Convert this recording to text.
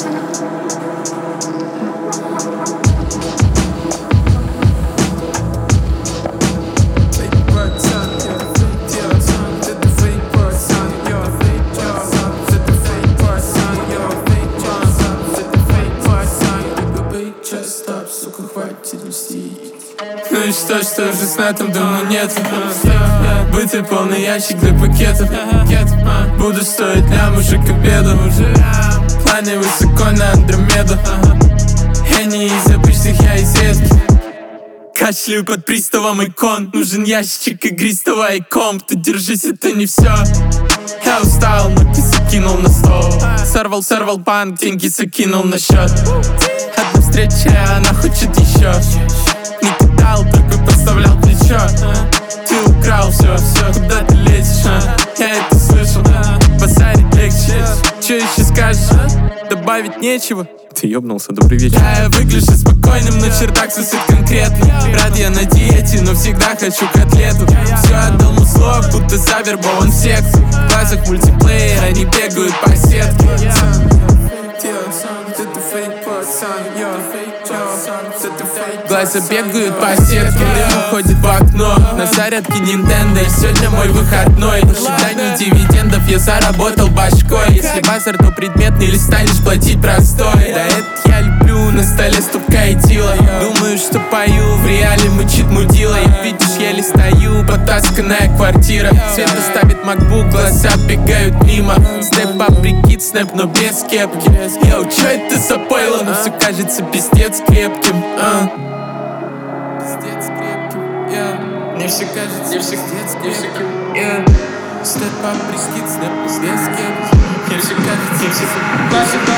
Ну и что уже с нетом давно нет. Бытый полный ящик для пакетов. Буду стоить лям уже к обеду. Планы высоко на Андромеду. Я не из обычных, я из редких. Кашляю под приставом икон. Нужен ящик игристого и комп. Ты держись, это не все. Я устал, ноги закинул на стол. Сорвал банк, деньги закинул на счет. Одна встреча, она хочет еще. Не кидал, только подставлял плечо. Ты украл все, куда ты лезешь, Я это слышал, базарить легче. Че еще скажешь? Добавить нечего. Ты ёбнулся, добрый вечер. Я выгляжу спокойным, но чердак сосед конкретно. Рад я на диете, но всегда хочу котлету. Все отдал мусло, будто завербован в секту. В классах мультиплеер, они бегают по сетке. Глаза бегают по сетке, дым уходит в окно. На зарядке Nintendo, и сегодня мой выходной. На считании дивидендов я заработал башкой. Если базар, то предметный, или станешь платить простой. Да это я люблю, на столе ступка и тила. Думаю, что пою, в реале мычит мудила. И видишь, еле стою, потасканная квартира. Света ставит MacBook, глаза бегают мимо. Степ-ап, прикид, снэп, но без кепки. Йоу, чё это за пойло, но все кажется пиздец крепким. Пиздец крепким, Мне все кажется пиздец крепким, Степ-ап, прикид, снэп, без кепки. Мне все кажется,